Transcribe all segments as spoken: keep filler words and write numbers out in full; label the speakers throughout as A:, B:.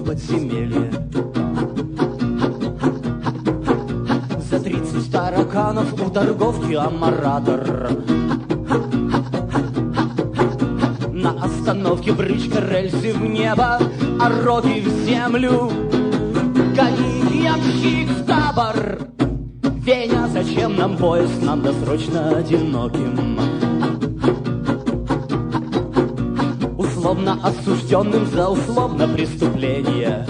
A: подземелье. За тридцать тараканов у торговки амаратор. На остановке брычка, рельсы в небо, а роги в землю. Гони, ямщик, в табор. Веня, зачем нам поезд, нам досрочно одиноким. Условно осужденным за условно преступление.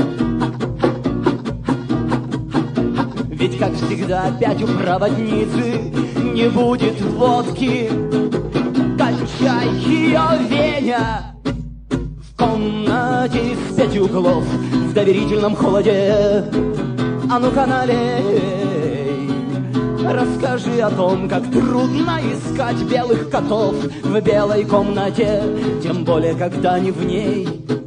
A: Ведь, как всегда, опять у проводницы не будет водки. Кончай ее, Веня! В комнате из пяти углов, в доверительном холоде. А ну-ка налей, расскажи о том, как трудно искать белых котов в белой комнате, тем более, когда не в ней.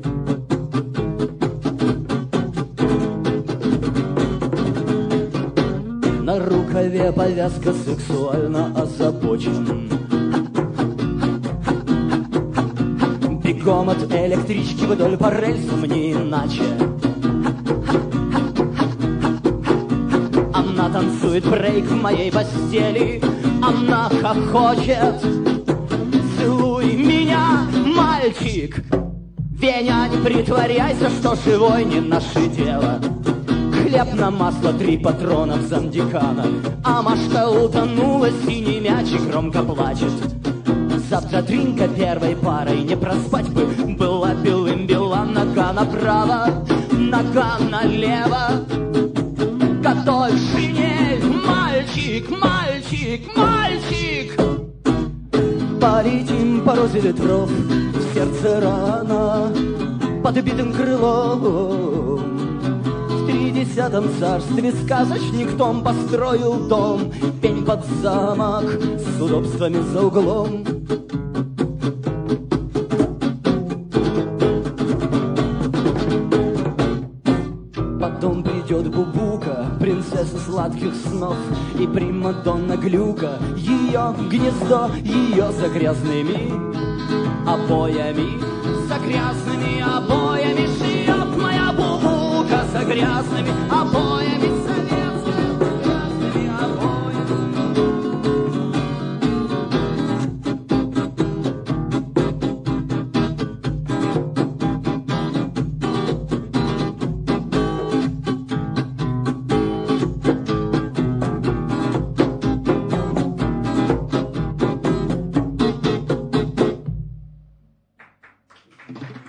A: На рукаве повязка, сексуально озабочен. Бегом от электрички вдоль по рельсам, не иначе. Она танцует брейк в моей постели, она хохочет. Целуй меня, мальчик! Веня, не притворяйся, что живой не наше дело. Хлеб на масло, три патрона в замдекана, а Машка утонула, синий мячик громко плачет. Завтра тринка первой парой, не проспать бы, была белым бела. Нога направо, нога налево. Готовь шинель, мальчик, мальчик, мальчик! Полетим по розе ветров, в сердце рана, подбитым крылом. В тридесятом царстве сказочник Том построил дом, пень под замок с удобствами за углом. Потом придет Бубука, принцесса сладких снов, и примадонна Глюка, ее гнездо, ее за грязными обоями, за грязными обоями шьет моя Бубука, за грязными обоями советскими, грязными обоями.
B: Thank you.